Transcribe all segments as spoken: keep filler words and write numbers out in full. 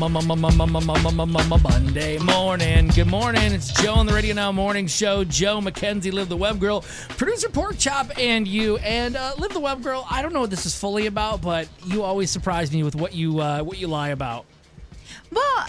Monday morning. Good morning. It's Joe on the Radio Now Morning Show. Joe, Mackenzie, Liv the Web Girl, producer Pork Chop, and you. And uh, Liv the Web Girl, I don't know what this is fully about, but you always surprise me with what you uh, what you lie about. Well,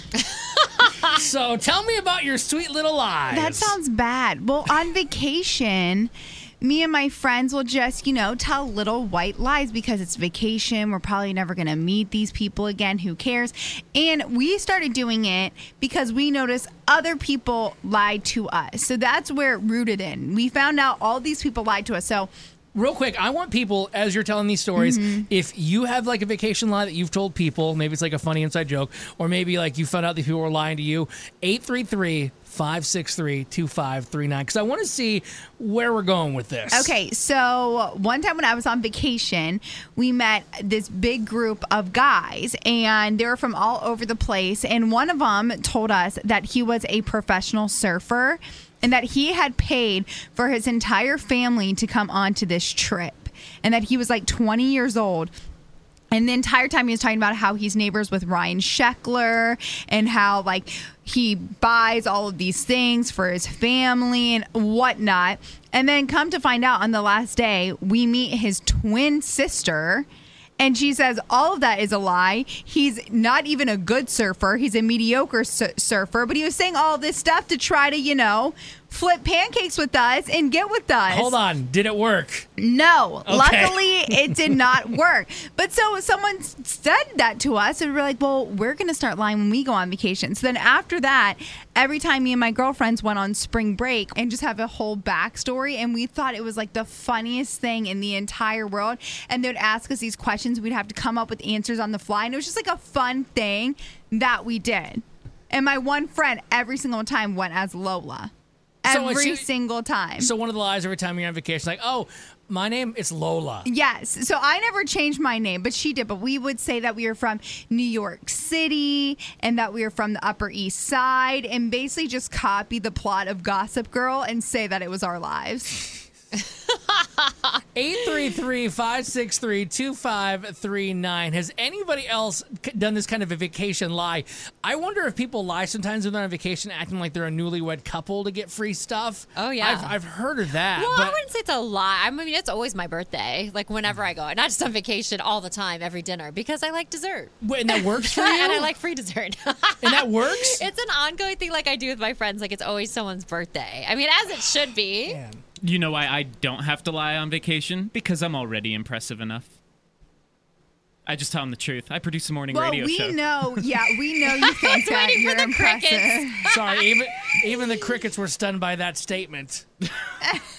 so tell me about your sweet little lies. That sounds bad. Well, on vacation, me and my friends will just, you know, tell little white lies because it's vacation. We're probably never going to meet these people again. Who cares? And we started doing it because we noticed other people lied to us. So that's where it rooted in. We found out all these people lied to us. So real quick, I want people, as you're telling these stories, mm-hmm. if you have like a vacation lie that you've told people, maybe it's like a funny inside joke, or maybe like you found out these people were lying to you, eight three three, five six three, two five three nine, because I want to see where we're going with this. Okay, so one time when I was on vacation, we met this big group of guys, and they were from all over the place, and one of them told us that he was a professional surfer, and that he had paid for his entire family to come onto this trip, and that he was like twenty years old. And the entire time he was talking about how he's neighbors with Ryan Sheckler and how like he buys all of these things for his family and whatnot. And then come to find out on the last day, we meet his twin sister. And she says all of that is a lie. He's not even a good surfer. He's a mediocre su- surfer. But he was saying all this stuff to try to, you know, flip pancakes with us and get with us. Hold on. Did it work? No. Okay. Luckily, it did not work. But so someone said that to us, and we're like, well, we're going to start lying when we go on vacation. So then after that, every time me and my girlfriends went on spring break and just have a whole backstory, and we thought it was like the funniest thing in the entire world. And they would ask us these questions. We'd have to come up with answers on the fly. And it was just like a fun thing that we did. And my one friend every single time went as Lola. Every so single time. So one of the lies every time you're on vacation, like, oh, my name is Lola. Yes. So I never changed my name, but she did. But we would say that we were from New York City and that we were from the Upper East Side and basically just copy the plot of Gossip Girl and say that it was our lives. eight three three, five six three, two five three nine. Has anybody else done this kind of a vacation lie? I wonder if people lie sometimes when they're on vacation acting like they're a newlywed couple to get free stuff. Oh, yeah. I've, I've heard of that. Well, but I wouldn't say it's a lie. I mean, it's always my birthday, like whenever I go. Not just on vacation all the time, every dinner, because I like dessert. Wait, and that works for you? And I like free dessert. And that works? It's an ongoing thing like I do with my friends. Like, it's always someone's birthday. I mean, as it should be. Man. You know why I don't have to lie on vacation? Because I'm already impressive enough. I just tell them the truth. I produce a morning well, radio we show. know, yeah, we know you think that waiting you're for the impressive. crickets. Sorry, even even the crickets were stunned by that statement.